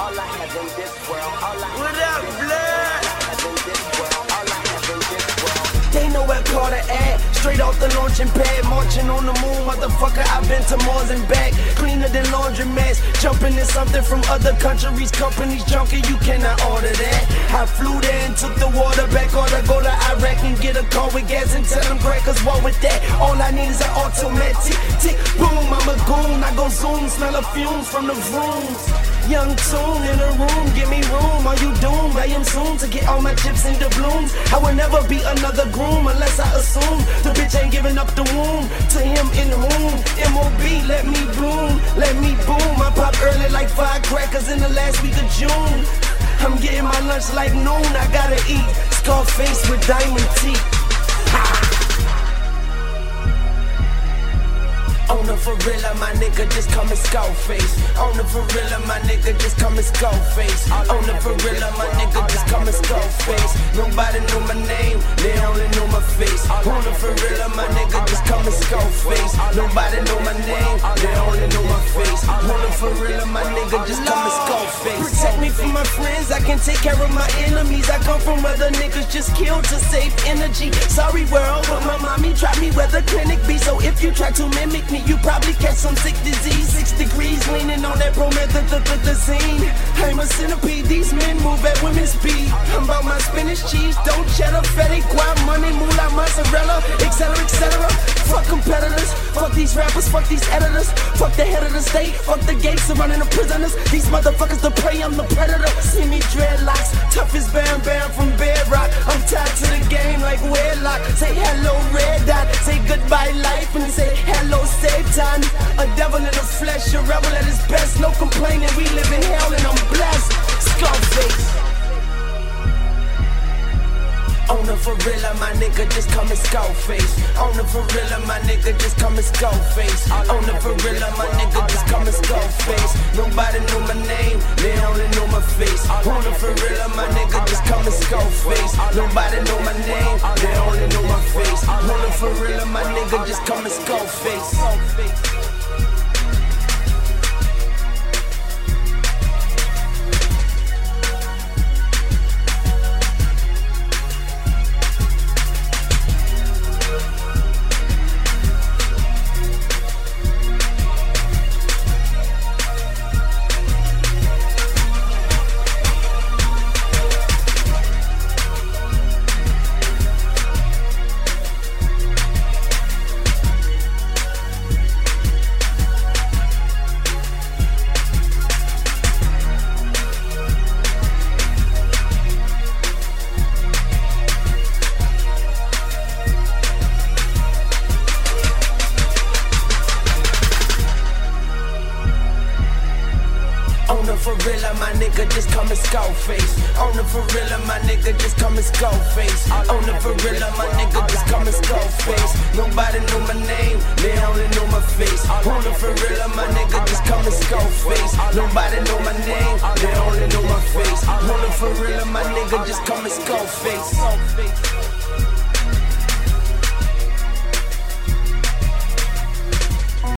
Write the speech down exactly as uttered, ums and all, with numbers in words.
all I have in this world, all I What up, blood? have in this world, all I have in this world. They know where Carter at. Straight off the launching pad, marching on the moon, motherfucker. I've been to Mars and back, cleaner than laundromats. Jumping in something from other countries, companies junkie. You cannot order that. I flew there and took the water back, or to go to Iraq and get a car with gas and tell them crackers what with that. All I need is an automatic tick, boom. I'm a goon. I go zoom, smell the fumes from the rooms. Young tune in the room, give me room. Are you doomed? I am soon to get all my chips into blooms. I will never be another groom unless I assume the bitch ain't giving up the womb to him in whom M O B let me bloom, let me boom. I pop early like firecrackers in the last week of June. I'm getting my lunch like noon. I gotta eat Scarface with diamond teeth. Ha! On the Ferrilla, my nigga, just call me Scarface. On the Ferrilla, my nigga, just call me Scarface. On the Ferrilla, my nigga, just call me Scarface. Nobody know my name, they only know my face. On the Ferrilla, my nigga, just call me Scarface. Nobody know my name, they only know my face. On the Ferrilla, my nigga, just call me Scarface. Protect me from my friends, I can take care of my enemies. I come from where the niggas just killed to save energy. Sorry world, but my mommy tried me where the clinic be. So if you try to mimic me, you probably catch some sick disease. Six degrees leaning on that promethazine. I'm a centipede, these men move at women's speed. I'm about my spinach cheese, don't cheddar, fatty, guap, money, moolah, mozzarella, etc, et cetera. Fuck competitors, fuck these rappers, fuck these editors, fuck the head of the state, fuck the gates surrounding the prisoners. These motherfuckers the prey, I'm the predator. See me dreadlocks, tough as Bam Bam from Bedrock. I'm tied to the game like wedlock. Say hello red dot, say goodbye life, and say hello Satan. A devil in the flesh, a rebel at his best. No complaining, we live in hell and I'm blessed. Scarface. On the Ferrilla, my nigga, just call me Scarface. On the Ferrilla, my nigga, just call me Scarface. On the Ferrilla, my nigga, just call me Scarface. Nobody know my name, they only know my face. On the Ferrilla, my nigga, just call me Scarface. Nobody know my name, they only know my face. On the Ferrilla, my nigga, just call me Scarface. On the Ferrilla, my nigga, just call me Scarface. On the Ferrilla, my nigga, just call me Scarface. On the Ferrilla, my nigga, just call me Scarface. Nobody know my name, they only know my face. On the Ferrilla, my nigga, just call me Scarface. Nobody know my name, they only know my face. On the Ferrilla, my nigga, just call me Scarface.